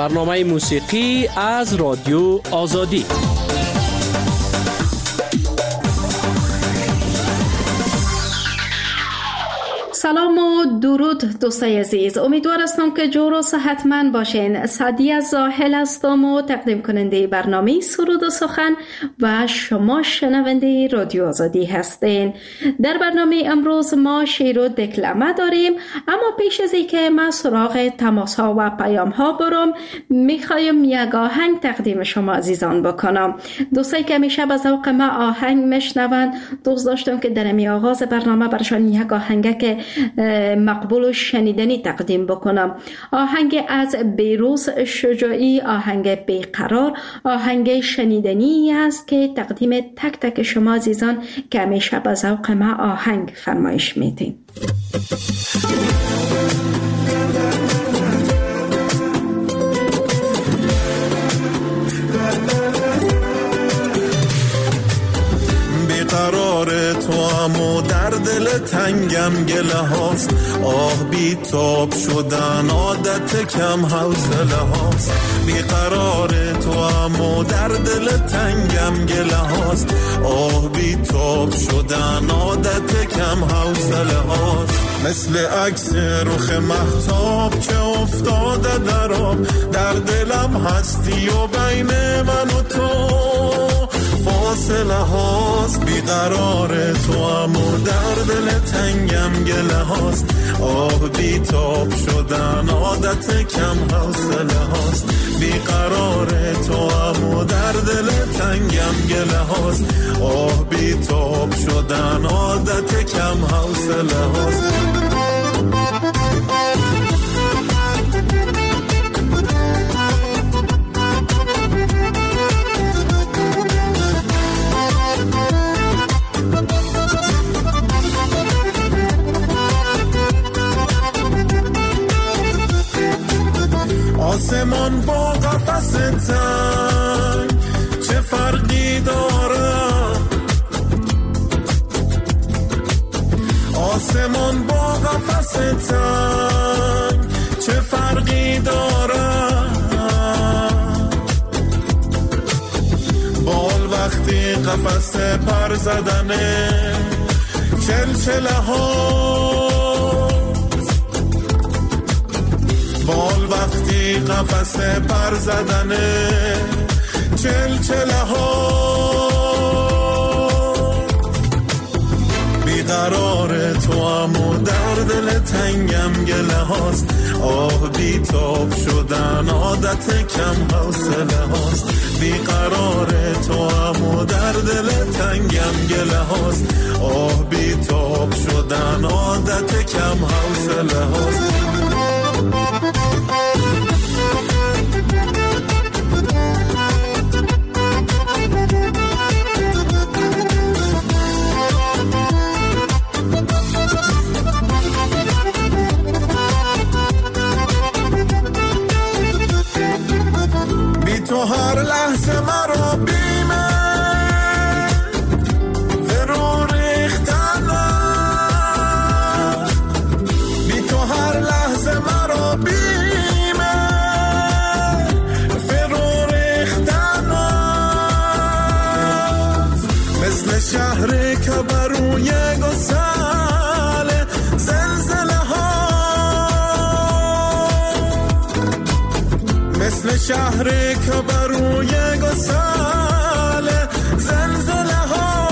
برنامه موسیقی از رادیو آزادی. سلام و درود دوستای عزیز، امیدوار هستم که جور و صحتمند باشین. سعدیه زاهل هستم و تقدیم کننده برنامه سرود و سخن و شما شنونده رادیو آزادی هستین. در برنامه امروز ما شعر و دکلمه داریم، اما پیش از اینکه من سراغ تماس ها و پیام ها برم، میخوایم یک آهنگ تقدیم شما عزیزان بکنم. دوستایی که همیشه به ذوق من آهنگ میشنون، دوست داشتم که در امی آغاز برنامه برشان یک آهنگ که مقبول و شنیدنی تقدیم بکنم. آهنگ از بهروز شجاعی، آهنگ بیقرار، آهنگ شنیدنی است که تقدیم تک تک شما عزیزان که همیشه به ذوق ما آهنگ فرمایش میدین. قرار تو امو در دل تنگم گله هاست، آه بی تاب شدن عادت کم حوصله هاست. بی قرار تو امو در دل تنگم گله هاست، آه بی تاب شدن عادت کم حوصله هاست. مثل عکس رخ مهتاب که افتاده در آب، در دلم هستی و بین من و تو فاصله هاست. بیقرار تو امو در دل تنگم گله هاست، آه بی تاب شدن عادت کم حوصله هاست. بیقرار تو امو در دل تنگم گله هاست، آه بی تاب شدن عادت کم حوصله هاست. آسمان با قفس تنگ چه فرقی داره؟ آسمان با قفس تنگ چه فرقی داره؟ بال وقتی قفس پر زدنه چلچله ها، بال وقتی قفس پر زدنه چلچله ها. بیقرار تو امو در دل تنگم گله هاست، آه بی تاب شدن عادت کم حوصله هاست. بیقرار تو امو در دل تنگم گله هاست، آه بی تاب شدن عادت کم حوصله هاست. تو هر لحظه مرا بیمه فرو ریختنه، بی تو هر لحظه مرا بیمه فرو ریختنه. مثل شهری که بروی گسل زلزله ها، مثل شهری که بروی گسل زلزله ها.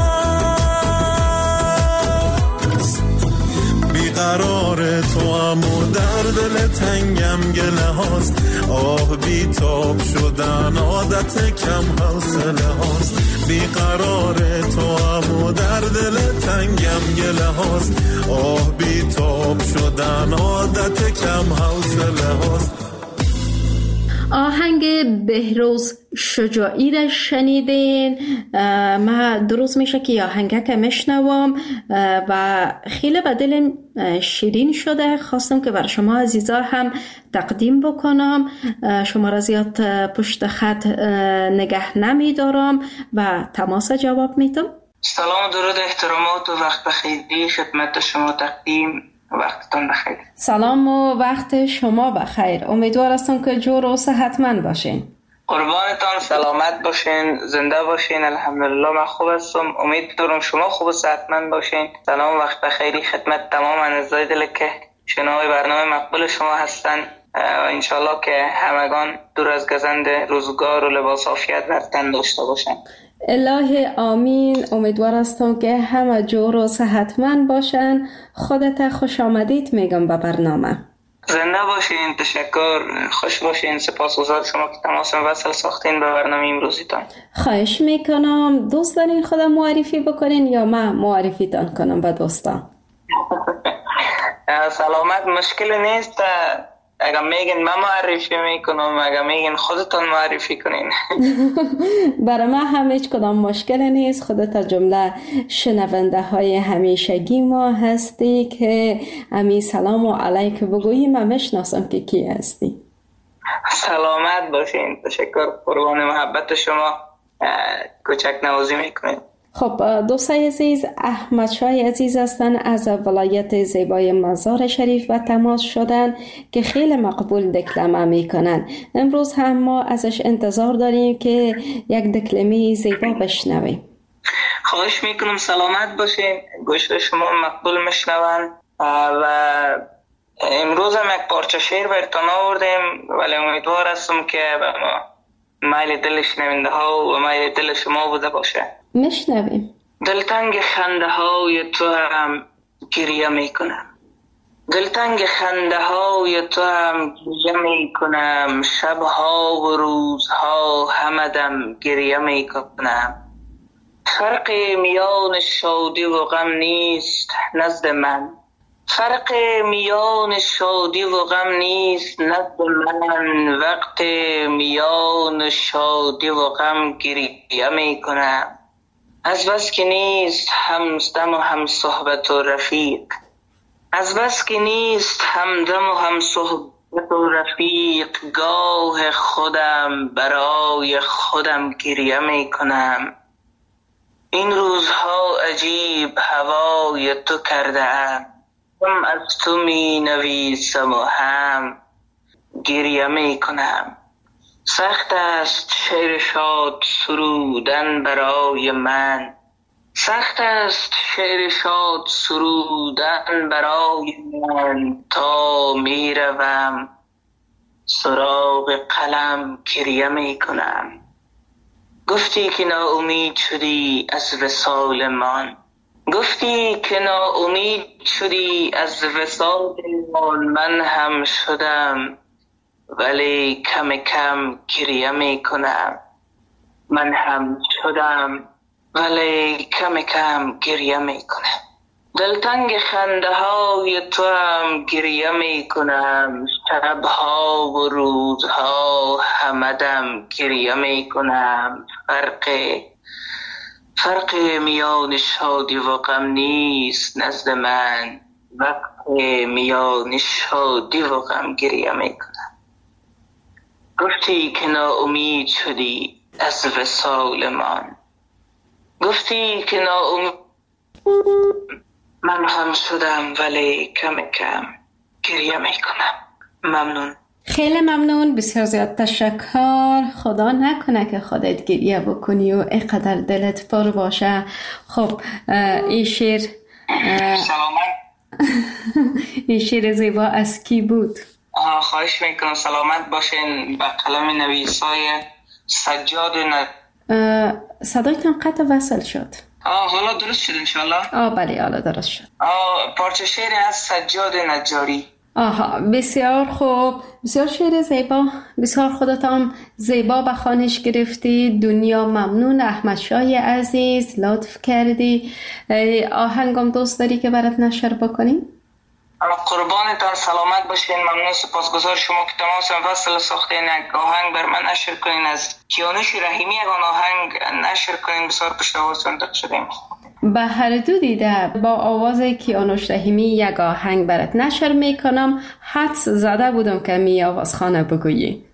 بیقرار تو امو در دل تنگم گله هاست، آه بی تاب شدن عادت کم حوصله هاست. بیقرار تو امو در دل تنگم گله هاست، آه بی تاب شدن عادت کم حوصله هاست. آهنگ بهروز شجاعی را شنیدین. من درست میشه که آهنگه که میشنوم و خیلی به دلم شیرین شده، خواستم که برای شما عزیزا هم تقدیم بکنم. شما را زیاد پشت خط نگه نمیدارم و تماس جواب میدم. سلام و درود، احترامات و وقت بخیری خدمت شما تقدیم وقتتون بخیر. سلام و وقت شما بخیر. امیدوار هستم که جور و صحتمند باشین. قربانتان، سلامت باشین، زنده باشین. الحمدلله من خوب هستم. امید دارم شما خوب و صحتمند باشین. سلام و وقت بخیری خدمت تمام اعضای دل که شنوای برنامه مقبول شما هستن. انشالله که همگان دور از گزند روزگار و لباس عافیت بر تن داشته باشن. الهی آمین. امیدوار هستم که همه جور و صحتمند باشن. خودت خوش آمدید میگم به برنامه. زنده باشین، تشکر، خوش باشین. سپاسگزار شما که تماس وصل ساختین به برنامه امروزیتان. خواهش میکنم. دوست دارین خودم معرفی بکنین یا من معرفیتان کنم به دوستان؟ سلامت، مشکل نیست. اگه میگین من معرفی میکنم، اگه میگین خودتون معرفی کنین. برای من هم هیچ کدام مشکل نیست. خودت جمله شنونده های همیشگی ما هستی که امی سلام و علیک بگویی. من میشناسم که کی هستی. سلامت باشین، تشکر، قربان محبت شما. کوچک نوازی میکنین. خب دوستای عزیز، احمد شاه عزیز هستن از ولایت زیبای مزار شریف و تماس شدن که خیلی مقبول دکلمه میکنن. امروز هم ما ازش انتظار داریم که یک دکلمه زیبا بشنویم. خواهش میکنم، سلامت باشین. گوش شما مقبول میشنون و امروز هم یک پارچه شعر براتون آوردیم، ولی امیدوار هستم که میل دل شنونده ها و میل دل شما بوده باشه. میشنویم. دلتنگ خنده های تو هم گریه میکنم، دلتنگ خنده های تو هم گریه میکنم. شبها و روزها همدم گریه میکنم. فرق میان شادی و غم نیست نزد من، فرق میان شادی و غم نیست نزد من. وقت میان شادی و غم گریه میکنم. از بس که نیست همدم و هم صحبت و رفیق، از بس که نیست همدم و هم صحبت و رفیق. گاه خودم برای خودم گریه میکنم. این روزها عجیب هوای تو کرده ام، هم از تو می نویسم و هم گریه میکنم. سخت است شعر شاد سرودن برای من، سخت است شعر شاد سرودن برای من. تا می روم سراغ قلم گریه میکنم. گفتی که ناامید شدی از وصال من، گفتی که ناامید شدی از وصال من هم شدم، ولی کم کم گریه میکنم. من هم شدم ولی کم کم گریه میکنم. دلتنگ خنده های تو هم گریه میکنم. شبها و روزها همدم گریه میکنم. فرق میان شادی و غم نیست نزد من. وقت میان شادی و غم گریه میکنم. گفتی که ناامید شدی از وصال من، گفتی که ناامید من هم شدم ولی کم کم گریه میکنم. ممنون. خیلی ممنون. بسیار زیاد تشکر. خدا نکنه که خودت گریه بکنی و اینقدر دلت پر باشه. خب این شعر سلامت. این شعر زیبا از کی بود؟ خواهش میکنم، سلامت باشین. به قلم نویسای سجاد صدایتان قطع وصل شد. حالا درست شد انشالله؟ بله حالا درست شد. پارچه شعر از سجاد نجاری. بسیار خوب، بسیار شعر زیبا. بسیار خودتان زیبا به خوانش گرفتی. دنیا ممنون. احمد شاه عزیز لطف کردی. آهنگم دوست داری که برات نشر بکنیم؟ قربانتان، سلامت باشین. ممنون، سپاسگزار شما که تماس وصل ساختین. یک آهنگ بر من نشر کنین از کیانوش رحیمی. یک آهنگ نشر کنین. بسیار پشتوار صندوق شدیم. به هر دو دیده با آواز کیانوش رحیمی یک آهنگ برات نشر میکنم. حدس زده بودم که می آواز خانه بگویی.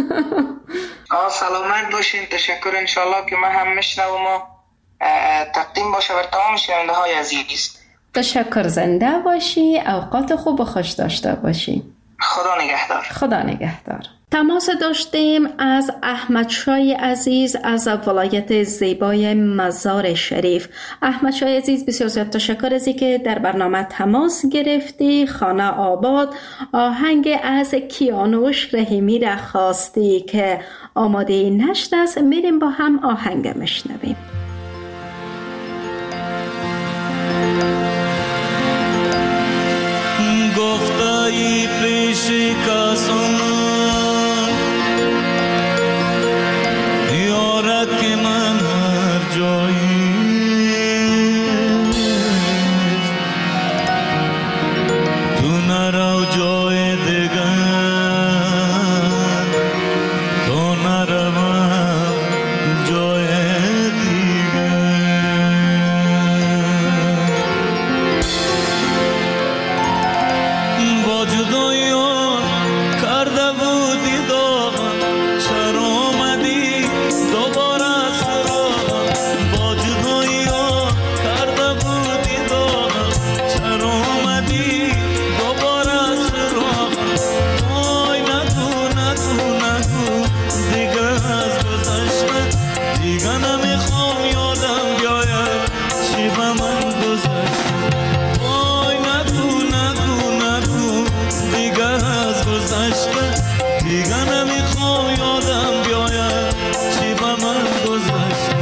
سلامت باشین. تشکر. انشالله که من هم میشنوم و تقدیم باشه بر تمام شنونده های عزیز. تشکر، زنده باشی، اوقات خوب و خوش داشته باشی. خدا نگهدار. خدا نگهدار. تماس داشتیم از احمد شای عزیز از ولایت زیبای مزار شریف. احمد شای عزیز، بسیار زیاد تشکر از اینکه در برنامه تماس گرفتی. خانه آباد آهنگ از کیانوش رحیمی را خواستی که آماده نشت است. میریم با هم آهنگ مشنویم. گفتایی پیش کسان یارد که من هر جایی تو نرو جای دیگر تو نروم جای دیگر با جدایی کرده بودی داغم چرا آمدی دوباره سراغم با جدایی کرده بودی داغم چرا آمدی دوباره سراغم وای نگو نگو نگو دیگه از گذشته دیگه نمیخوام یادم بیاید چی به من گذشته وای نگو نگو نگو دیگه از گذشته دیگه نمیخوام یادم بیاید چی به من گذشته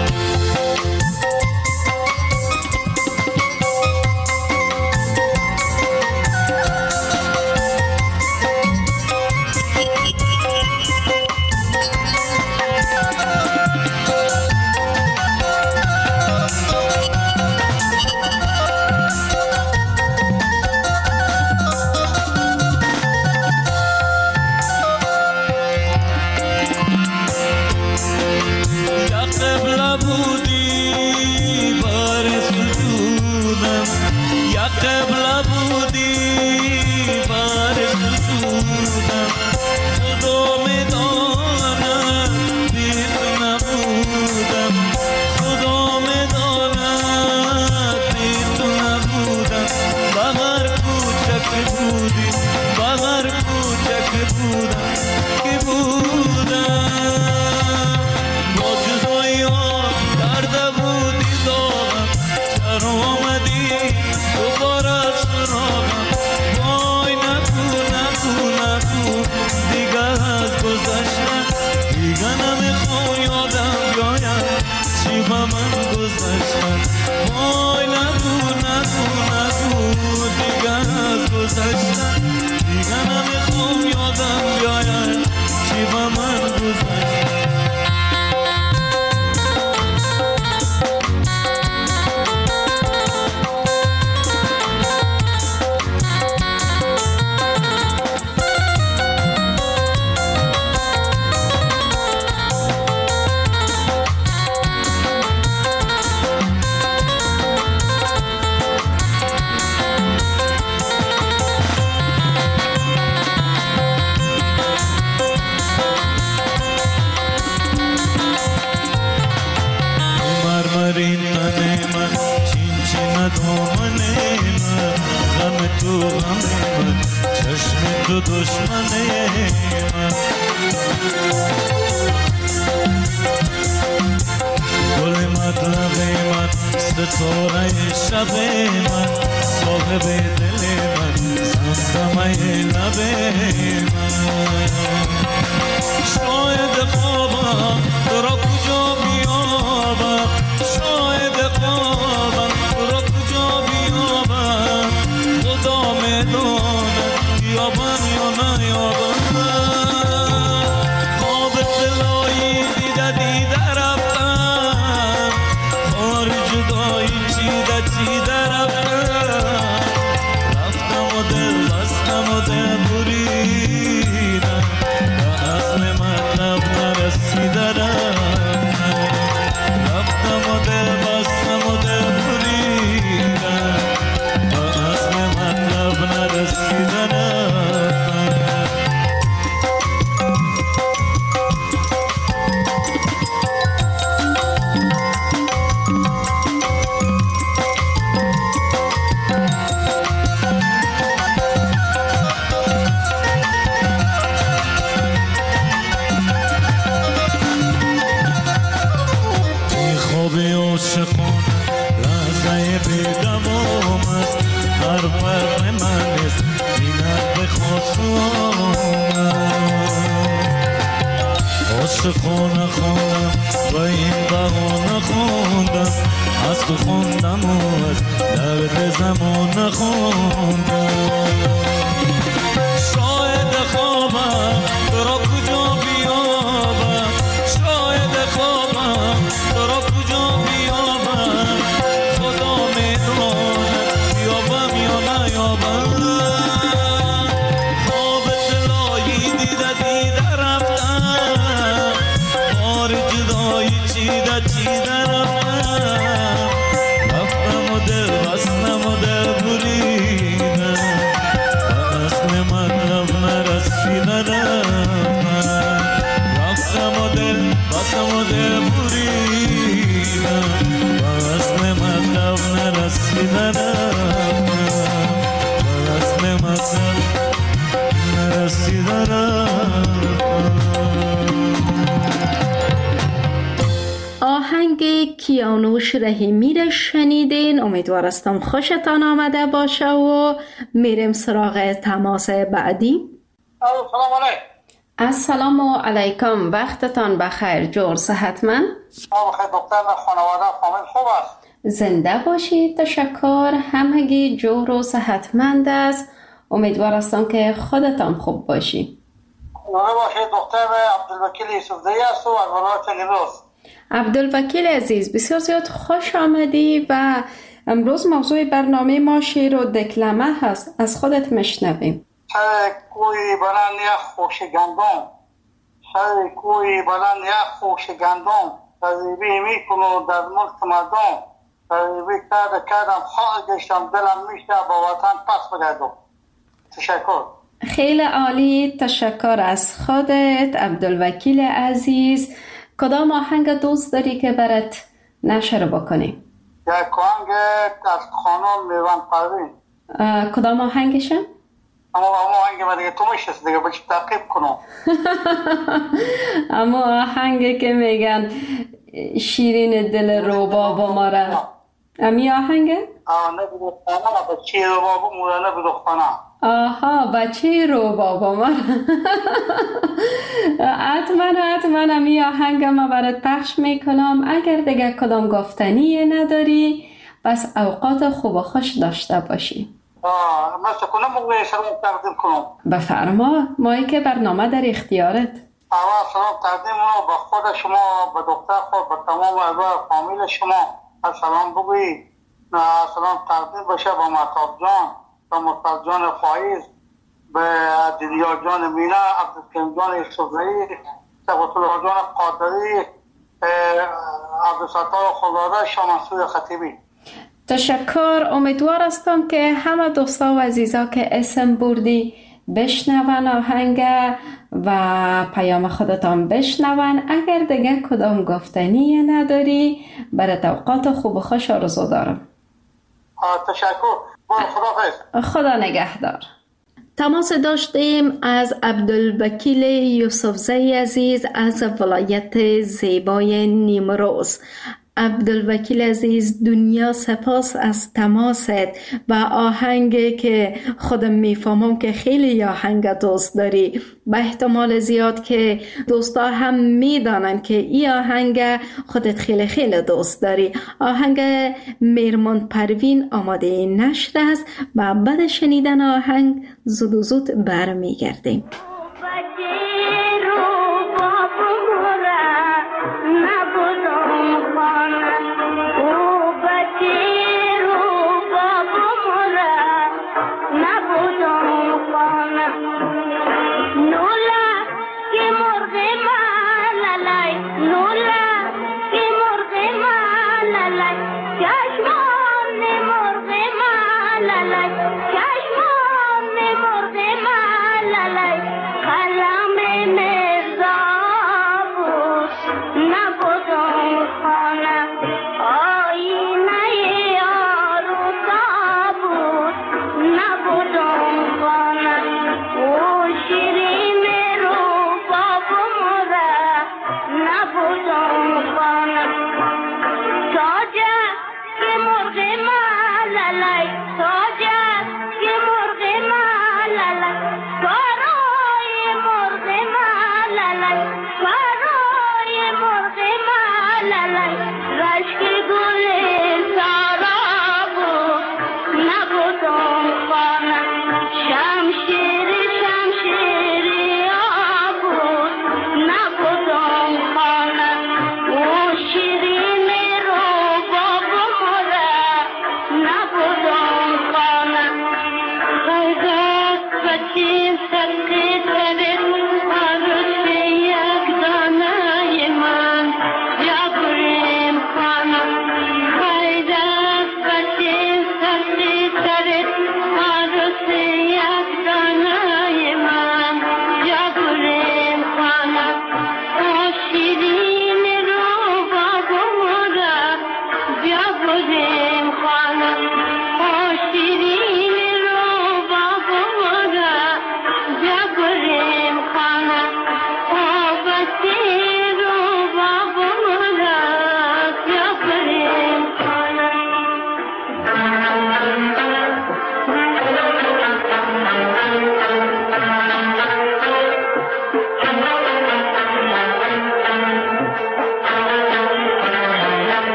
یا قبل بودی بر سجودم یا قبل بودی بر سجودم خدا میداند بی تو نبودم خدا میداند بی تو نبودم بغر کوچک بودی بغر کوچک بودم که بودم با جدایی کرده بودی داغم چرا آمدی دوباره سراغم وای نگو نگو نگو دیگه از گذشته دیگه نمیخوام یادم بیاید چی به من گذشته وای نگو نگو نگو دیگه از گذشته دیگه نمیخوام یادم بیاید چی به من گذشته مرمرین تن من چین چین دامن من غم تو غم من چشم تو دشمن من گل مطلب من ستاره شب من صاحب دل من زمزمه لب من شاید خوابم تو را کجا بیابم شاید خوابم تو را کجا بیابم خدا میداند بیابم یا نیابم خواب دلایی دیده رفتم خار جدایی چیده رفتم رفتم و دل بستم و دل بریدم و اصل مطلب نرسیده رفتم و دل بستم و دل بریدم و اصل مطلب نرسیده عاشقان لحظه بی‌دوام است هر فرق من است اینت به خواستم عاشقانه خواندم و این بهانه خواندم از تو خواندم و از درد زمان خواندم شاید خوابم تو را کجا بیابم شاید خوابم تو را کجا بیابم خدا میداند بیابم یا نیابم خواب طلایی دیده رفتم بار جدایی چیده رفتم رفتم و دل بستم و دل بریدم و اصل مطلب نرسیدم رفتم و دل بستم و دل بریدم و اصل مطلب نرسیدم و اصل مطلب نرسیدم. آهنگ کیانوش رحیمی را شنیدین. امیدوارستم خوشتان آمده باشه و میریم سراغ تماس بعدی. سلام علیکم. السلام علیکم، وقتتان بخیر، جور صحتمند؟ بخیر دکتر، خانواده فامیل خوب است؟ زنده باشید، تشکر، همگی جور و صحتمند است. امیدوارستم که خودتان خوب باشید. زنده باشید دکتر. عبدالوکیل یوسفزئی است و از ولایت نیمروز. عبدالوکیل عزیز، بسیار زیاد خوش آمدی و امروز موضوع برنامه ما شعر و دکلمه هست. از خودت مشنویم. سر کوی بلند یک خوش گندم، سر کوی بلند یک خوش گندم، تذیبی میکنو در ملک مردم، تذیبی کردم خواهد گشتم دلم میشه با وطن پس بگردم. تشکر. خیلی عالی، تشکر از خودت عبدالوکیل عزیز. کدام آهنگ دوست داری که برات نشر بکنیم؟ یک آهنگ از خانم میوان پروین. کدام آهنگشه؟ اما آهنگ دیگه تو میشست دیگه بچه تعقیب کنم. اما آهنگی که میگن شیرین دل روباب ما را، امی آهنگه؟ نه بدخانه بچه روباب ما را، نه بدخانه. آها، بچه روباب ما را. حتما امی آهنگ ما برات پخش میکنم. اگر دیگه کدام گفتنی نداری بس اوقات خوب و خوش داشته باشی. مثل کنم بگوی سلام تقدیم کنم. بفرما، مایی که برنامه در اختیارت. اول سلام تقدیم کنم به خود شما، به دکتر خود، به تمام اعضای فامیل شما. سلام بگوی. سلام تقدیم بشه به مهتاب جان، به مصطفی جان فایز، به دیدیا جان مینا، عبدالکریم جان یوسفزئی، صفت الله جان قادری، عبدالستار خداداد، شاه منصور خطیبی. تشکر. امیدوار هستم که همه دوستا و عزیزا که اسم بردی بشنون آهنگ و پیام خودتان بشنون. اگر دیگه کدام گفتنی نداری برای اوقات خوب و خوش آرزو دارم. تشکر. خدا نگهدار. تماس داشتیم از عبدالوکیل یوسفزئی عزیز از ولایت زیبای نیمروز. عبدالوکیل عزیز، دنیا سپاس از تماست و آهنگی که خودم میفهمم که خیلی آهنگ دوست داری. به احتمال زیاد که دوستا هم میدانن که این آهنگ خودت خیلی خیلی دوست داری. آهنگ میرمان پروین آماده نشر است و بعد شنیدن آهنگ زود برمیگردیم. Oh نبودم خانه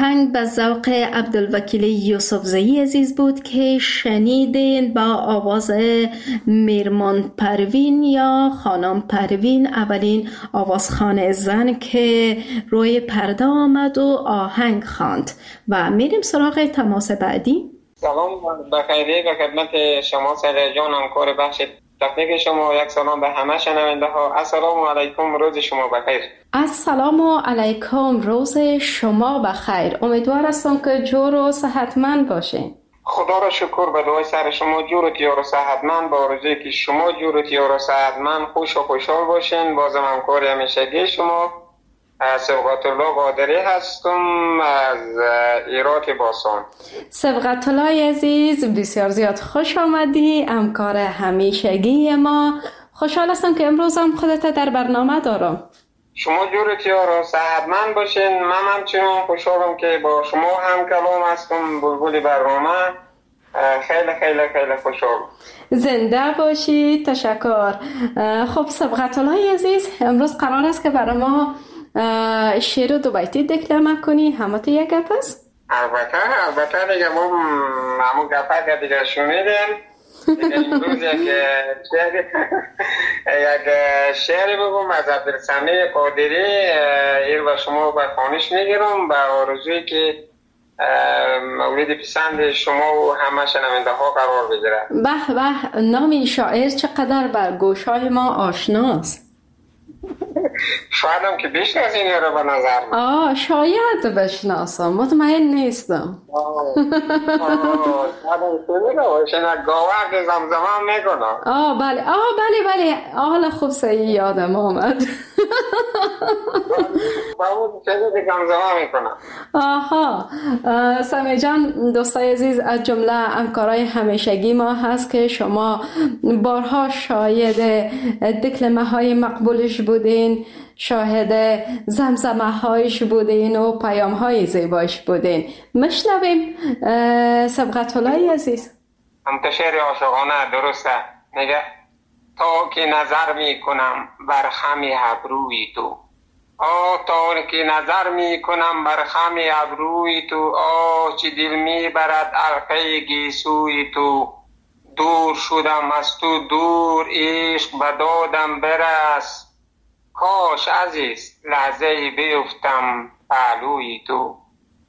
آهنگ به ذوق عبدالوکیل یوسفزئی عزیز بود که شنیدین با آواز میرمان پروین یا خانم پروین، اولین آوازخوان زن که روی پرده آمد و آهنگ خواند. و میریم سراغ تماس بعدی. سلام بخیری به خدمت شما سلیه جان، همکار بخش تکنیک شما. یک سلام به همه شنونده ها. السلام علیکم، روز شما بخیر. السلام علیکم، روز شما بخیر. امیدوار هستم که جور و صحتمند باشین. خدا را شکر به دعای سر شما جور و تیار و صحتمند، با آرزویی که شما جور و تیار و صحتمند، خوش و خوشحال باشین. بازم همکار همیشگی شما سبقت الله قادری هستم از ایرات باسان. سبقت الله عزیز، بسیار زیاد خوش آمدی، همکار همیشگی ما. خوشحال هستم که امروز هم خودت در برنامه دارم. شما جورتی ها صحتمند باشین. من همچنان خوشحالم که با شما هم کلام هستم، بلبل برنامه. خیلی خیلی خیلی خوشحال. زنده باشی. تشکر. خب سبقت الله عزیز، امروز قرار است که برای ما شعر دو بیتی دکلمه کنی. همه تو یک گپ است؟ البته دیگه ما همون گپه دیگه شنیدیم. دیگه امروز یک شعری بگم از عبدالسمیع قادری. این و شما به خوانش میگیرم به آرزویی که مورد پسند شما و همه شنونده ها قرار بگیره. به به، نام این شاعر چقدر بر گوشهای ما آشناست. شاید هم که بشناسین رو به نظر من. شاید بشناسم، مطمئن نیستم. گاوه زمزمه میکنم. بله حالا خوب صحیح یادم آمد. سمیع جان، دوستای عزیز، از جمله همکارای همیشگی ما هست که شما بارها شاهد دکلمه های مقبولش بودین، شاهد زمزمه هایش بودین و پیام های زیبایش بودین. مشنویم سبقت الله عزیز. شعر عاشقانه درسته. میگه تا که نظر میکنم بر خم ابروی تو، تا که نظر میکنم بر خم ابروی تو، چه دل میبرد علقه گیسوی تو. دور شدم از تو دور، عشق به دادم برس، کاش عزیز لحظه بیفتم پهلوی تو.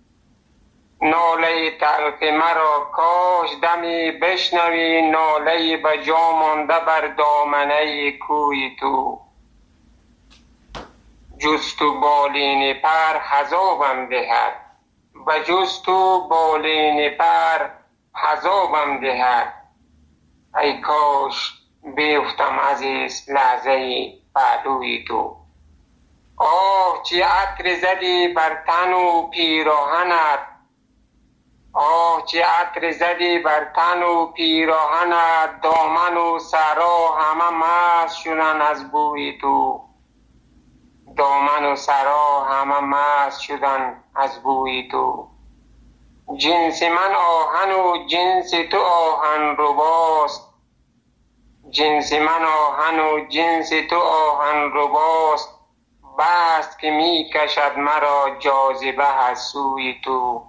ناله تلخ مرا کاش دمی بشنوی، ناله به جا مانده بر دامنه کوی تو. جز تو بالین پر حذابم دهد، و جز تو بالین پر حذابم دهد، ای کاش بیفتم عزیز لحظه پهلوی تو. چه عطر زدی بر تن و پیراهنت، چه عطر زدی بر تن و پیراهنت، دامن و سرا همه مست شدن از بوی تو. دامن و سرا همه مست شدن از بوی تو. جنس من آهن و جنس تو آهن رباست، جنس من آهن و جنس تو آهن رباست، بست که می کشد مرا جاذبه از سوی تو.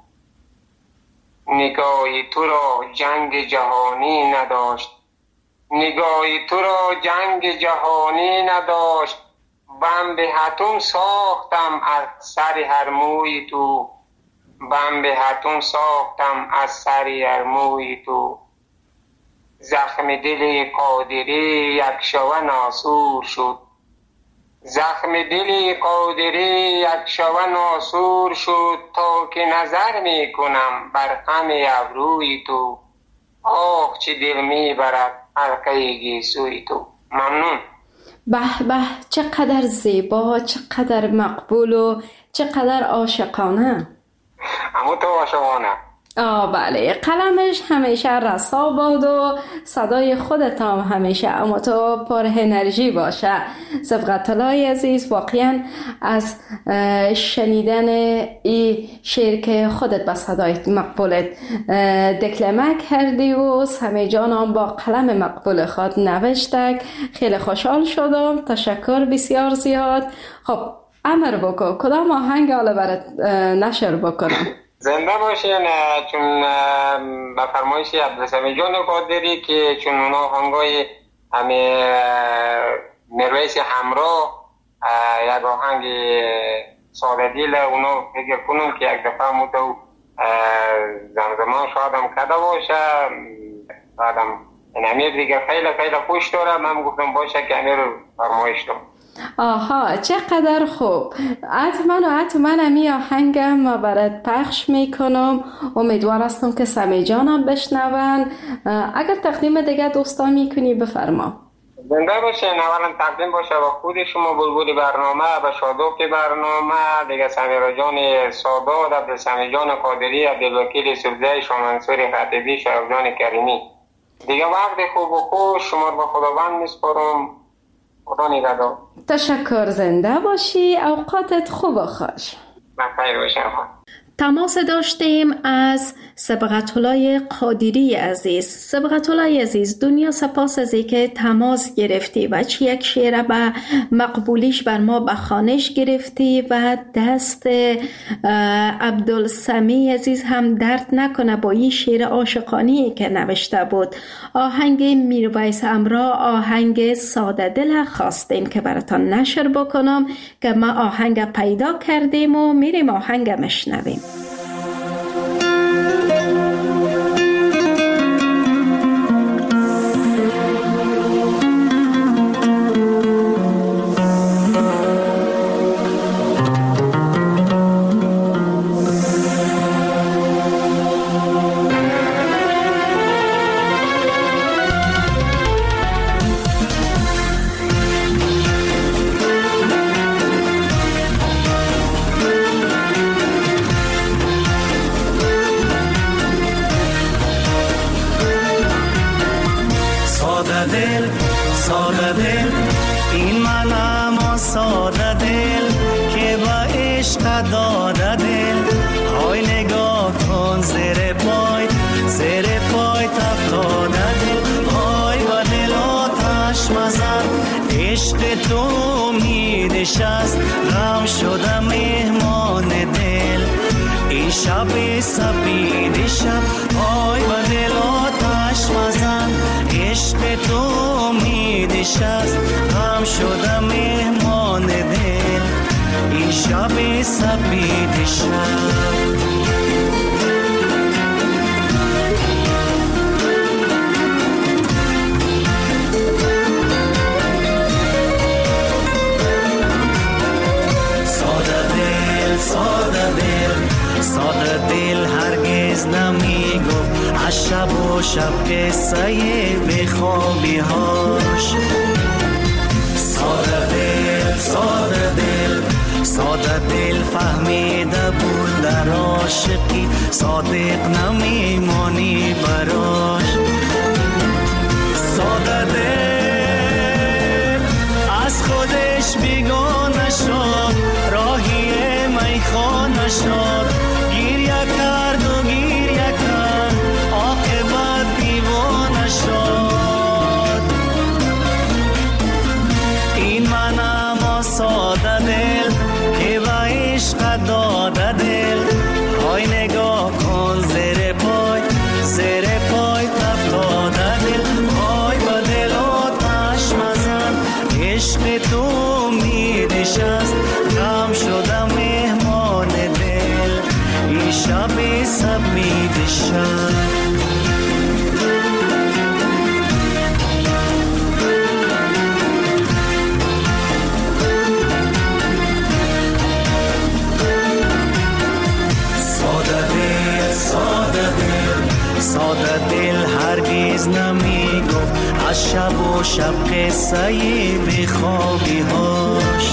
نگاه تو را جنگ جهانی نداشت، نگاه تو را جنگ جهانی نداشت، بم به حتم ساختم از سر هر موی تو. بم به حتم ساختم از سر هر موی تو. زخم دل قادری یک شوه ناسور شد، زخم دل قادری یک شوه ناسور شد، تا که نظر می کنم بر خم ابروی تو. چه دل می برد حلقه گیسوی تو. ممنون. به به، چقدر زیبا، چقدر مقبول و چقدر عاشقانه. اما تو عاشقانه. بله، قلمش همیشه رسا باد و صدای خودت هم همیشه اما تو پر انرژی باشه. سبقت الله عزیز، واقعا از شنیدن این شعر که خودت به صدای مقبولت دکلمه کردی و سمیع جان هم با قلم مقبول خود نوشتک، خیلی خوشحال شدم. تشکر بسیار زیاد. خب امر بکن کدام آهنگ حالا برات نشر بکنم؟ زنده باشین. چون به فرمایش عبدالسمیع جان قادری که چون اونا آهنگای همه مرویس همراه یک آهنگ ساده دیل اونا فکر کنم که یک دفعه متو زمزمان شادم کده باشه بعدم این امیر دیگه خیلی خوش داره. من گفتم باشه که امیر رو فرمایش دارم. آها چقدر خوب. حتما امی آهنگم برات پخش میکنم. امیدوار هستم که سمیع جانم بشنون. اگر تقدیم دیگه دوستان میکنی بفرما. زنده باشین. اولا تقدیم باشه و خود شما بلبل برنامه و شادوک برنامه دیگه سمیرا جان سادات، عبدالسمیع جان قادری، عبدالوکیل سبزه، شامنصور خطیبی، شرف جان کریمی. دیگه وقت خوب و خوش شما رو به خداوند میسپارم. خدا نگهدار. تشکر. زنده باشی. اوقاتت خوب و خوش. بخیر باشین. تماس داشتیم از صبغت‌الله قادری عزیز. صبغت‌الله عزیز دنیا سپاس از اینکه تماس گرفتی و یک شعر به مقبولیش بر ما به خوانش گرفتی و دست عبدالسمیع عزیز هم درد نکنه با این شعر عاشقانه‌ای که نوشته بود. آهنگ میرویس همراه، آهنگ ساده دل خواستین که براتان نشر بکنم که ما آهنگ پیدا کردیم و میریم آهنگ مشنویم. شب قصه به خوابی هاش ساده دل فهمیده بود در عاشقی صادق نمیمانی براش. ساده دل از خودش بیگانه شد راهی میخانه شد گریه کرد و گریه کرد عاقبت دیوانه شد. این منم ساده دل که به عشق داده دل های نگاه کن زیر پای تفتاده دل های با دل آتش مزن عشق تو میدشست غم شدم مهمان دل این شب سب میدشست. ساده دل هرگز نمی گفت از شب و شب قصه به خوابی هاش.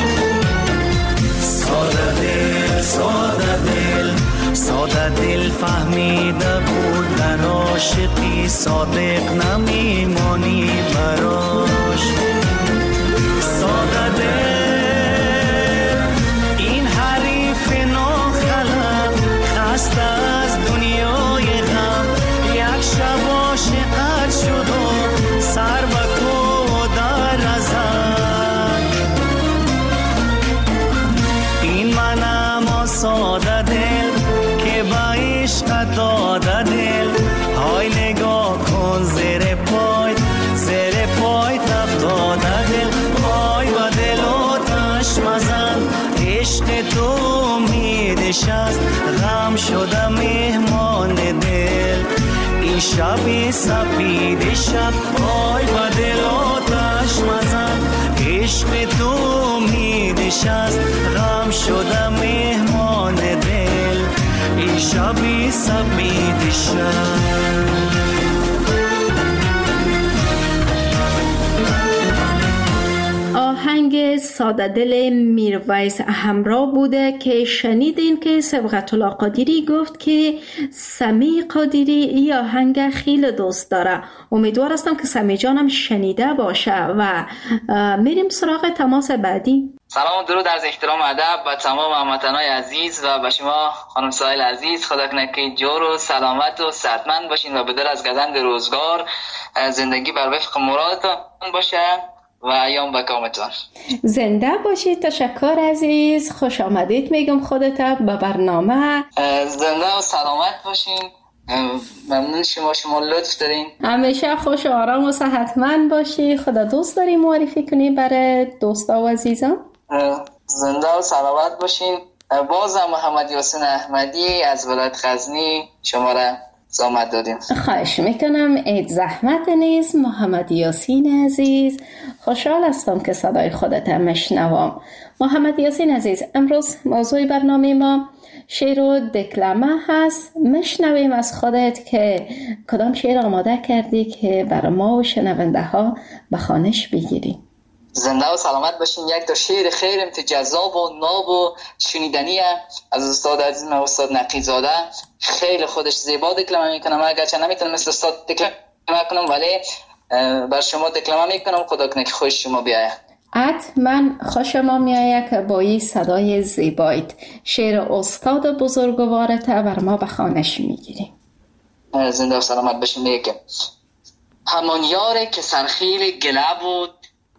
ساده دل فهمیده بود در عاشقی صادق نمیمانی براش. ساده دل این حریف ناخلق خسته از دنیای غم یک شب عاشقت شد و سر به کو در ازد. نشست غم شدم مهمان دل این شب سپید شب پای و دل آتش مزن عشق تو می نشست غم شدم مهمان دل این شب سپید شب. آهنگ ساده دل میرویس همراه بوده که شنیدین که سبقت الله قادری گفت که سمی قادری این آهنگ خیلی دوست داره. امیدوار هستم که سمی جانم شنیده باشه و میریم سراغ تماس بعدی. سلام و درود از احترام و ادب به تمام هموطنان عزیز و به شما خانم سایل عزیز. خدا کنه که جور و سلامت و صحتمند باشین و به در از گزند روزگار زندگی بر وفق مرادتان باشه و ایام به کامتان. زنده باشید. تشکر عزیز. خوش آمدید میگم خودت به برنامه. زنده و سلامت باشین. ممنون شما لطف دارین. همیشه خوش و آرام و صحتمند باشی. خدا دوست داری معرفی کنی برای دوستا و عزیزان؟ زنده و سلامت باشین. بازم محمد یاسین احمدی از ولایت غزنی شما را زحمت دادیم. خواهش میکنم. عید زحمت نیست. محمد یاسین عزیز، خوشحال هستم که صدای خودت مشنوم. محمد یاسین عزیز، امروز موضوع برنامه ما شعر و دکلمه هست. مشنویم از خودت که کدام شعر آماده کردی که برای ما و شنونده ها به خوانش بگیری. زنده و سلامت باشین. یک تا شعر خیلی جذاب و ناب و شنیدنی از استاد عزیزم استاد نقی‌زاده. خیلی خودش زیبا دکلمه میکنم، اگرچه نمیتونم مثل استاد دکلمه کنم ولی بر شما دکلمه میکنم. خدا کنه که خوش شما بیایه. حتما خوش ما میایه که با این صدای زیبایت شعر استاد بزرگوارت بر ما به خوانش میگیری. زنده و سلامت باشین. میگه که همان یاره که سرخیل گله بود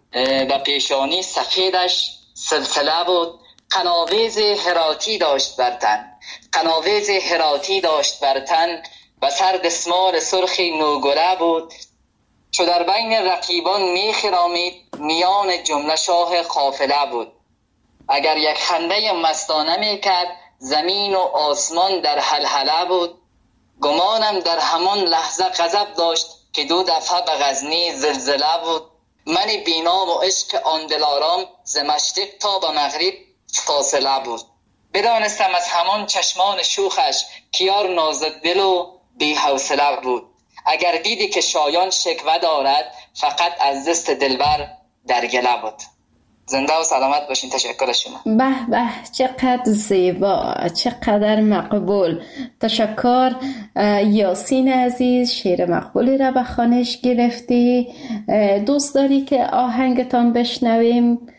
و پیشانی سفیدش سلسله بود، قناویز هراتی داشت بر تن، قناویز هراتی داشت بر تن و سر دسمال سرخی نوگره بود. چو در بین رقیبان میخرامید میان جمله شاه قافله بود. اگر یک خنده مستانه میکرد زمین و آسمان در هلهله بود. گمانم در همان لحظه غضب داشت که دو دفعه به غزنی زلزله بود. من بینام و عشق آن دلارام ز مشرق تا به مغرب فاصله بود. بدانستم از همان چشمان شوخش کیار نازک دل و بی حوصله بود. اگر دیدی که شایان شکوه دارد فقط از دست دلبر در گله بود. زنده و سلامت باشین. تشکر شما. به به، چقدر زیبا، چقدر مقبول. تشکر یاسین عزیز، شعر مقبولی را به خوانش گرفتی. دوست داری که آهنگتان بشنویم؟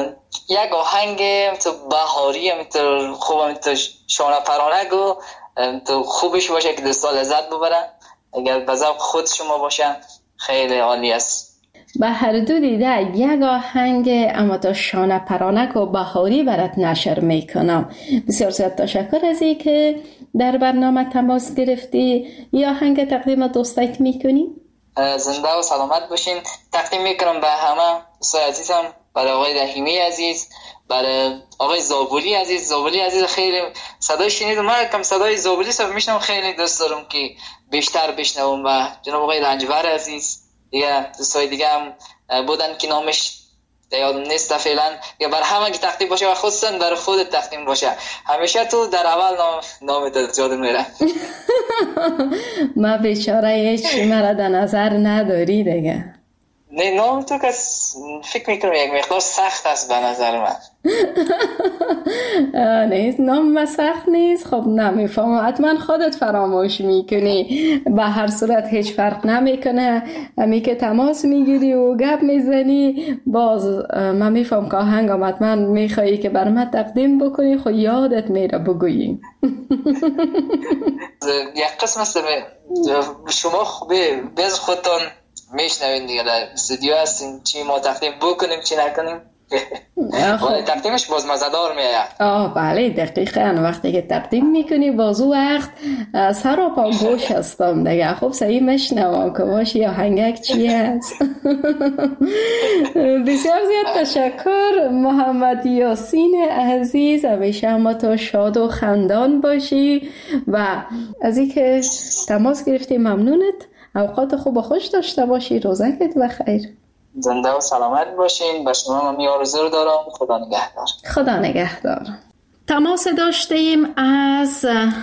یک آهنگ تو بهاری تو خوبم تو شانه پرانه گو تو خوبش باشه که دوستا لذت ببرن. اگر به ذوق خود شما باشه خیلی عالی است. به هر دو دیده یک آهنگ اما تا شانه پرانک و بهاری برات نشر میکنم. بسیار زیاد تشکر از این که در برنامه تماس گرفتی. یا آهنگ تقدیم دوستایت میکنی؟ زنده و سلامت باشین. تقدیم میکنم به همه دوستای عزیزم، برای آقای رحیمی عزیز، برای آقای زابولی عزیز. زابولی عزیز خیلی صدای شنیدم، من کم صدای زابولی سب میشنم، خیلی دوست دارم که بیشتر بشنوم. و جناب آقای رنجبر عزیز، دیگه دوستای دیگه هم بودن که نامش یادم نیست فعلا. یا بر همه که تقدیم باشه و خصوصا بر خودت تقدیم باشه. همیشه تو در اول نامت یادم میره. ما بیچاره هیچ مرا در نظر نداری دیگه. نه نام تو که فکر میکنم یک مقدار سخت است به نظر من. نیست نام سخت نیست. خب نمیفهم، حتما خودت فراموش میکنی. به هر صورت هیچ فرق نمیکنه، همی که تماس میگیری و گپ میزنی باز من میفهم که آهنگم حتما میخوایی که بر من تقدیم بکنی، خب یادت میره بگویی. یک قسم است شما خوبه بز خودتان میشنوین دیگه، در استودیو هستین، چی ما تقدیم بکنیم چی نکنیم. ولی تقدیمش باز مزدار میاد. بله دقیقاً وقتی که تقدیم میکنی باز او وقت سر و پا گوش هستم دیگه. خب صحیح مشنوم که باشی آهنگک چی هست. بسیار زیاد تشکر محمد یاسین عزیز، همیشه هم تو شاد و خندان باشی و از این که تماس گرفتی ممنونت. اوقات خوب و خوش داشته باشی. روزکت بخیر. زنده و سلامت باشین. به شما من آرزو رو دارم. خدا نگهدار. خدا نگهدار. تماس داشتیم از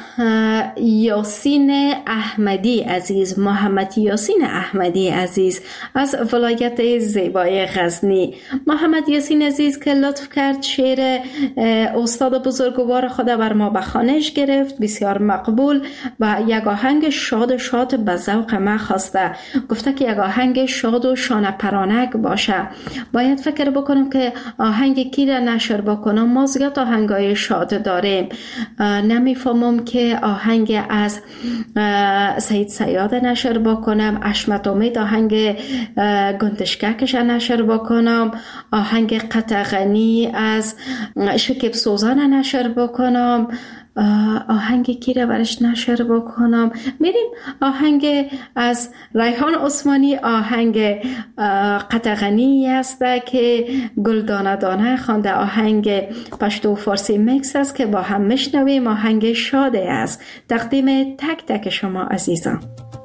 یاسین احمدی عزیز، محمد یاسین احمدی عزیز از ولایت زیبای غزنی. محمد یاسین عزیز که لطف کرد شعر استاد بزرگوار خدا بر ما به خوانش گرفت، بسیار مقبول و یک آهنگ شاد شاد به ذوق ما خواسته. گفته که یک آهنگ شاد و شانه پرانک باشه. باید فکر بکنم که آهنگ کی را نشر بکنم. ما زیاد آهنگای شاد داریم. نمیفهمم که آهنگ از سید سیاد نشر بکنم، اشمت امید آهنگ گندشککش نشر بکنم، آهنگ قطغنی از شکیب سوزان نشر بکنم، آهنگ کی را برش نشر بکنم. میریم آهنگ از ریحان عثمانی، آهنگ قطغنی است که گلدانه دانه خوانده، آهنگ پشتو و فارسی میکس است که با هم میشنویم. آهنگ شاده است. تقدیم تک تک شما عزیزان.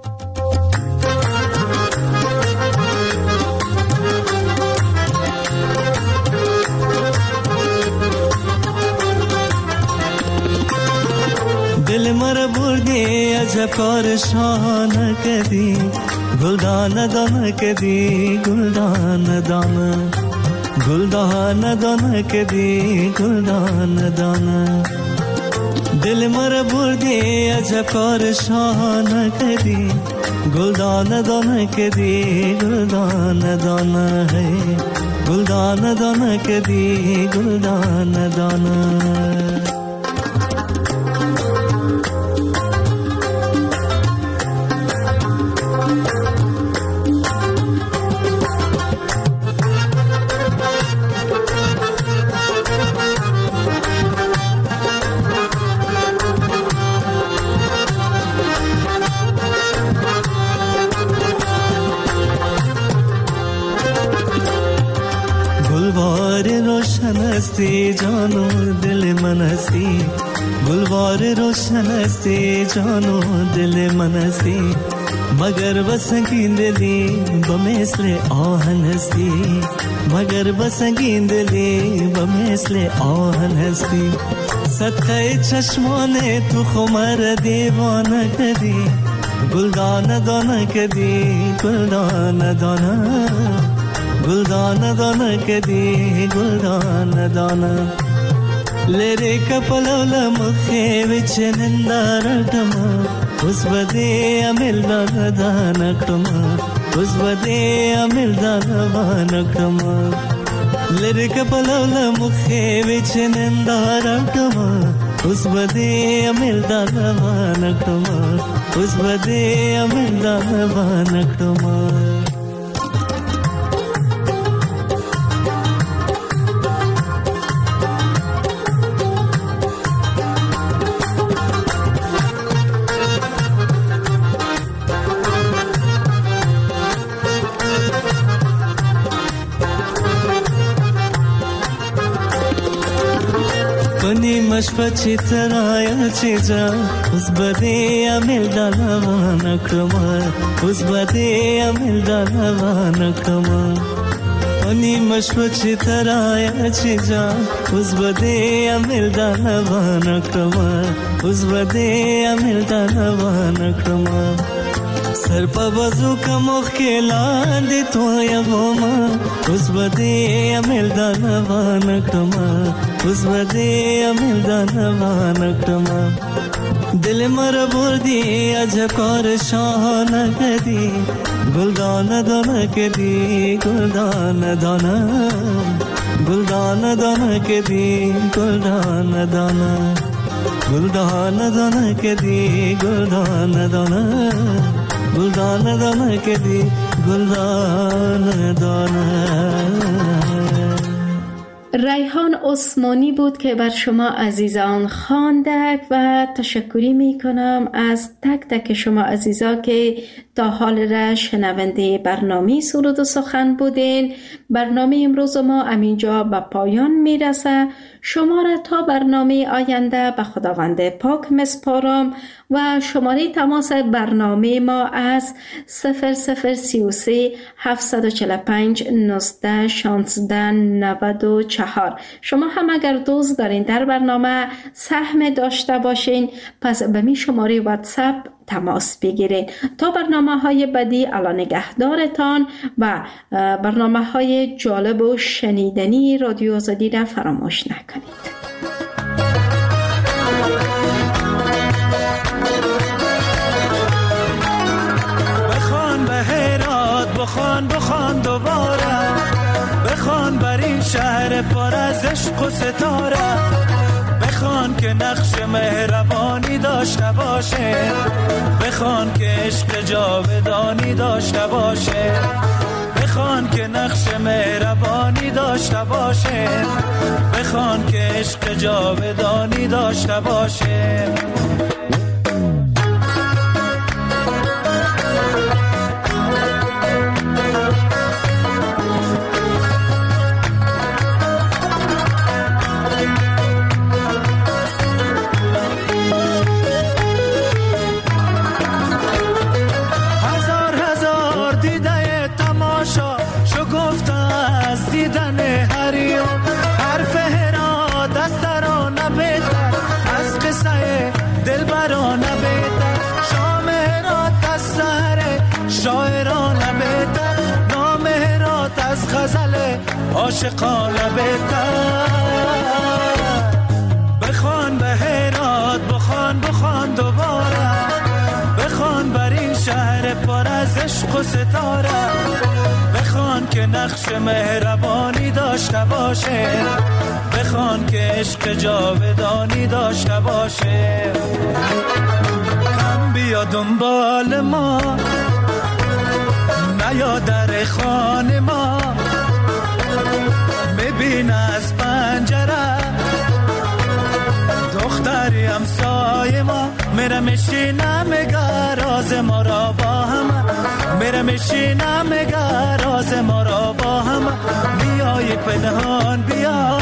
دل مر بردی عجب کار شانه کدی، گلدانه دانه کدی، گلدانه دانه، گلدانه دانه کدی، گلدانه دانه. دل مر بردی عجب کار شانه کدی، گلدانه دانه کدی، گلدانه دانه، گلدانه دانه کدی، گلدانه دانه. हस्ती जानो दिल मन हसी, गुलवार रोशन हस्ती जानो दिल मन हसी, मगर बसंगी दिली बमेसले आहन हस्ती, मगर बसंगी दिली बमेसले आहन हस्ती. सत्य चश्माने तू खुमर दीवाना कदी, गुलदाना दाना कदी, गुलदाना दाना, गुलदाना दाना कदी, गुलदाना दाना. लेरे कपलवल मुखे विच निंदारटमा, उस बदे अमिल दानकटमा, उस बदे अमिल दानकटमा. लेरे कपलवल मुखे विच निंदारटमा, उस बदे अमिल दानकटमा, उस बदे अमिल दानकटमा. मशपची तराया चीजा, उस बदे अमिल दानवान क्रमा, उस बदे अमिल दानवान क्रमा. अनि मशपची तराया चीजा, उस बदे अमिल दानवान क्रमा, उस बदे अमिल दानवान क्रमा. सर पर वजू का मुख्ला दे तो यवमा, उस बदे अमिल दानवान क्रमा, उस बदे अमिल दानवान क्रमा. दिल मर बुर्दी अजकर शान कदी, गुलदाना दाना कदी, गुलदाना दाना, गुलदाना दाना कदी, गुलदाना दाना, गुलदाना दाना कदी, गुलदाना दाना, गुलदाना दाना कदी, गुलदाना दाना. ریحان عثمانی بود که بر شما عزیزان خواندک و تشکری می کنم از تک تک شما عزیزا که تا حال را شنونده برنامه سرود و سخن بودین. برنامه امروز ما همینجا به پایان می رسه. شما را تا برنامه آینده به خداوند پاک مسپارم و شماره تماس برنامه ما از 0033 745 19 16 94. شما هم اگر دوست دارین در برنامه سهم داشته باشین پس به می شماره واتساپ تماس بگیرین. تا برنامه‌های بعدی الله نگهدارتان و برنامه‌های جالب و شنیدنی رادیو آزادی را فراموش نکنید. بخوان به هرات، بخوان دوباره، بخوان بر این شهر پر از عشق و ستاره، بخوان که نقش مهربانی داشته باشه، بخوان که عشق جاودانی داشته باشه، بخوان که نقش مهربانی داشته باشه، بخوان که عشق جاودانی داشته باشه. عاشقانه بهتر. بخوان به هرات، بخوان دوباره، بخوان بر این شهر پر از عشق و ستاره، بخوان که نقش مهربانی داشته باشه، بخوان که عشق جاودانی داشته باشه. کم بیا دنبال ما، نیا در خانه ما، ببین از پنجره دختری همسایه ما میره میشینه میگه راز ما را با هم، میره میشینه میگه راز ما را با هم. میای پنهان بیا،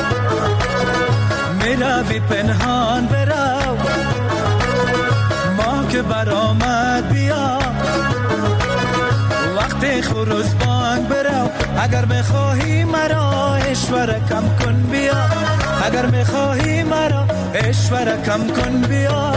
میروی پنهان برو، ما که برآمد بیا، وقتی خروز بانگ برو. اگر بخواهی مرا اشوره کم کن بیا، اگر بخواهی مرا اشوره کم کن بیا.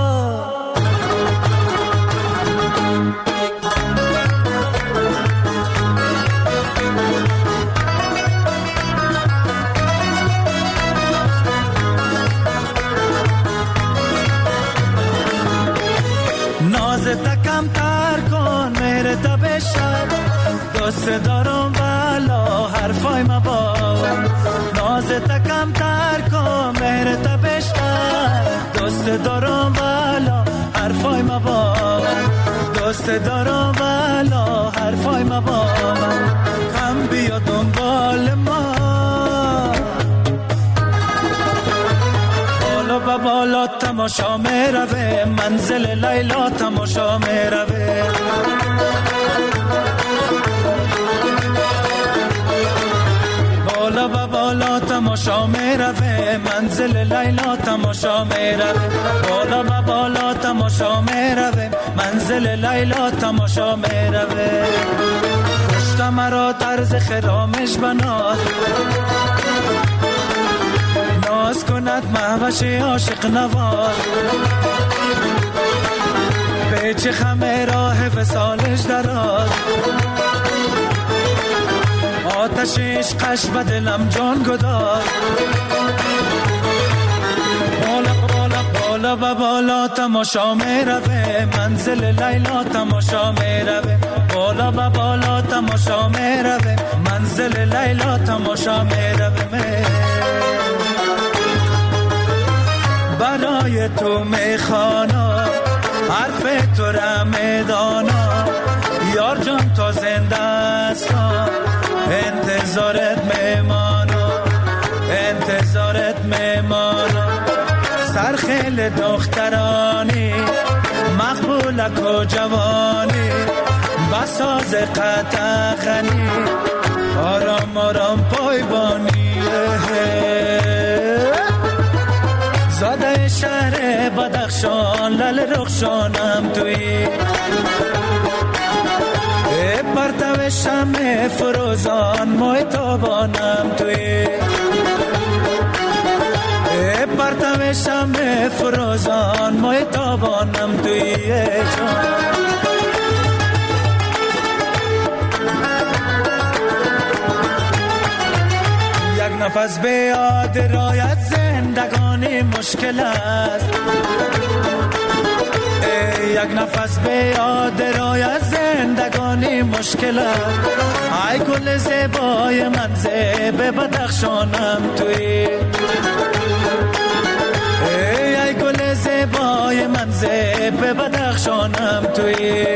نازت کم تر کن مهرت بشد، دوست دارم والا حرفای مباد. نازت کم تر کن مهرت بشد، دوست دارم والا حرفای مباد، دوست دارم والا حرفای مباد. کم بیا دنبال ما، بالا و بالا تماشا میروه، منزل لیلا تماشا میروه. بالا و بالا تماشا میروه، منزل لیلا تماشا میروه. بالا و بالا تماشا میروه، منزل لیلا تماشا میروه. پشت مرا طرز خرامش بناز، ناز کند مهوش عاشق نواز. پیچ خمه راه وصالش دراز، آتش عشقش به دلم جان گداز. بالا بالا بالا و بالا تماشا میروه، منزل لیلا تماشا میروه. بالا و بالا تماشا میروه، منزل لیلا تماشا میروه. برای تو میخوانا حرف تو را میدانا، یار جان تا زنده است انتظارت میمانا. خیلی دخترانی مقبولک و جوانی بساز قطع خنی آرام آرام پایبانی زاده شهر بدخشان لل رخشانم توی پرتو شمع فروزان مای تابانم توی پرتو شمع فروزان مای تابانم توی یک نفس به یاد رایت زندگانی مشکل است یک نفس به یاد رایت زندگانی مشکل است ای گل زیبای من زیب بدخشانم توی ای گل زیبای من زیب بدخشانم توی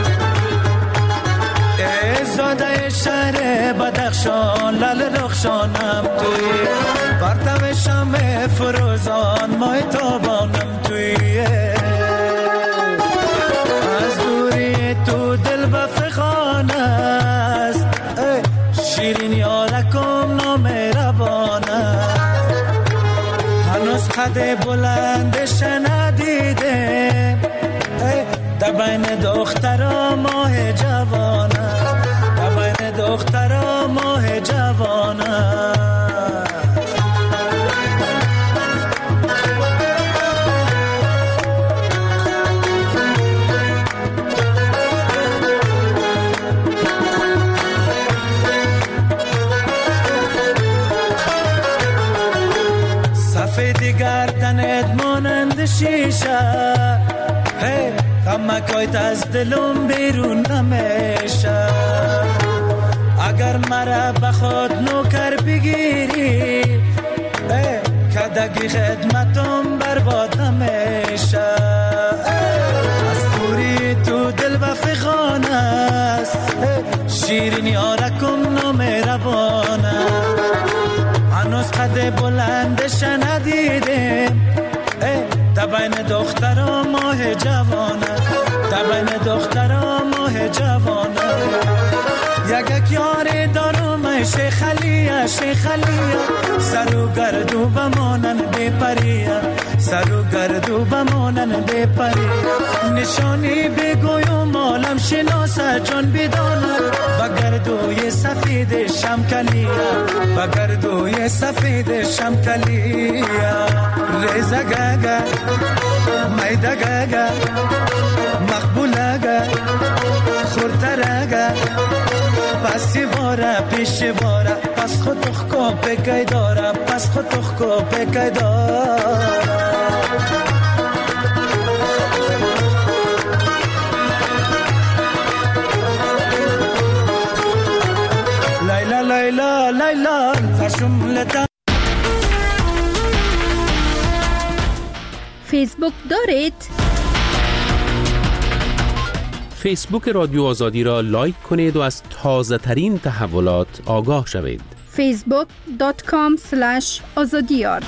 زاده شهر بدخشان لل رخشانم توی پرتو شمع فروزان مای تابانم توی از دوری تو دل بفخان است شیرین یارکم نامهربان است هنوز قد بلند شنیده در بین دخترا ماه جوان در بین دخترا ماه جوان سفید گردنت مانند شیشه غمکایت از دلم بیرون نمیشه اگر مرا بخواد نوکر بگیری کدگی خدمتم برباد نمیشه از دوری تو دل بفخان است شیرین یارکم نامهربانه هنوز قد بلندش ندیدم در بین دخترا ماه جوانه در بین دخترا ماه جوانه یک یاری دارم شیخلیه شیخلیه سر و گردو بمانن بپریه سر و گردو بمانن بپریه نشانی بگویم عالم شناسه جان بدانه بگردوی سفید شمکلیه بگردوی سفید شمکلیه ریزه گگه میده گگه مقبوله گه خورتره گه پسی باره پیش باره پس خود تخکو بگی داره پس خود تخکو بگی داره لیلا لیلا لیلا زشملتا فیسبوک دارید؟ فیسبوک رادیو آزادی را لایک کنید و از تازه ترین تحولات آگاه شوید. facebook.com/azadiyar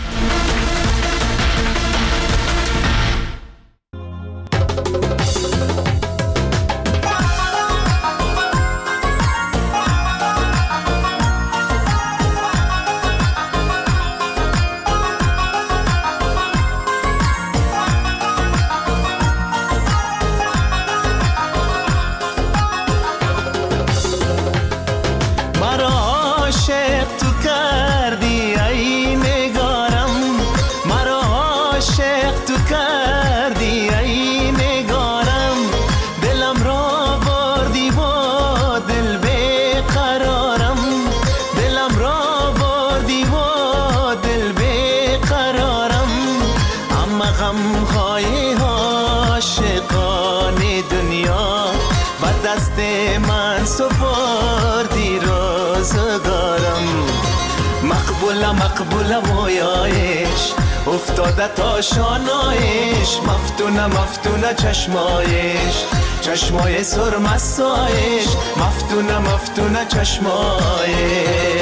مقبوله مویایش افتاده تا شانایش مفتونه مفتونه چشمایش چشمای سرمستایش مفتونه مفتونه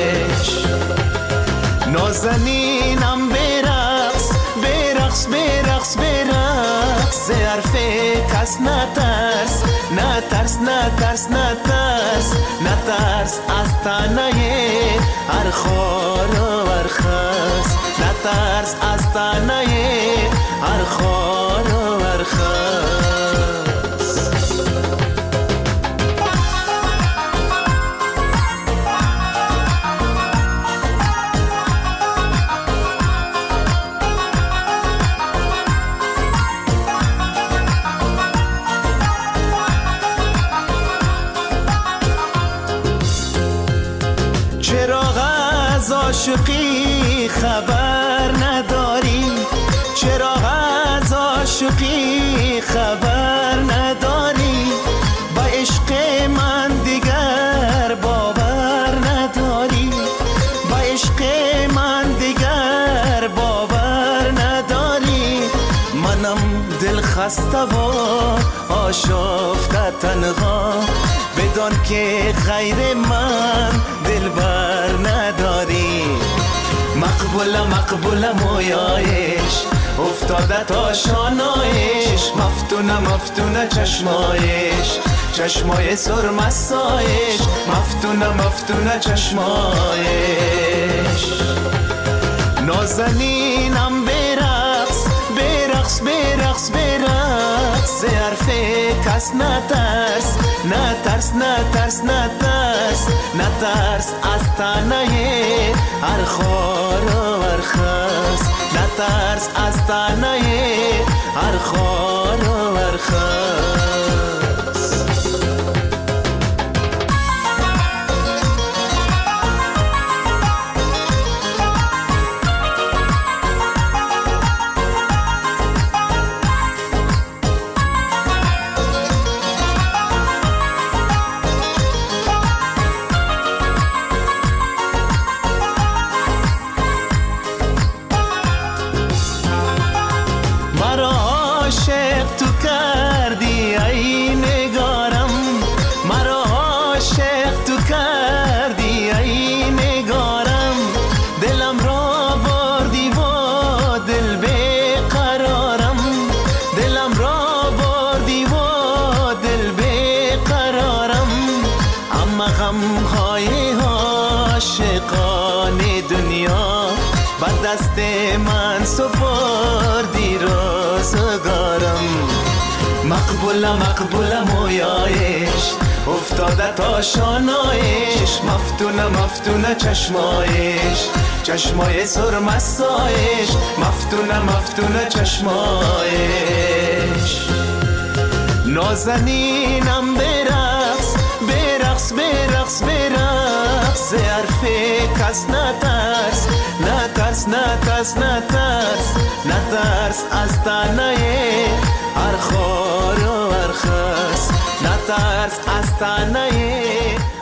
چشمایش نازنینم برقص برقص برقص ز حرف کس نترس نترس نترس نترس نترس از تنه هر خار و هر خس نترس از تنه هر خار و هر خس عاشقی خبر نداری چرا از عاشقی خبر نداری با عشق من دیگر باور نداری با عشق من دیگر باور نداری منم دل خسته و آشفته تنها بدان که غیر من دلبر نداری مقبول مویایش افتاده تا شانایش مفتونه چشمای سرمسایش مفتونه چشمایش نازنینم برقص ز حرف کس نترس نترس نترس نترس نترس از تنه هر خار و هر خس نترس از تنه هر خار و هر خس دست من سپردی روزگارم مقبول مویایش افتاده تا شانایش مفتونه چشمای سرمسایش مفتونه چشمایش نازنینم برقص ز حرف کس نترس نترس از تنه هر خار و هر خس نترس از تنه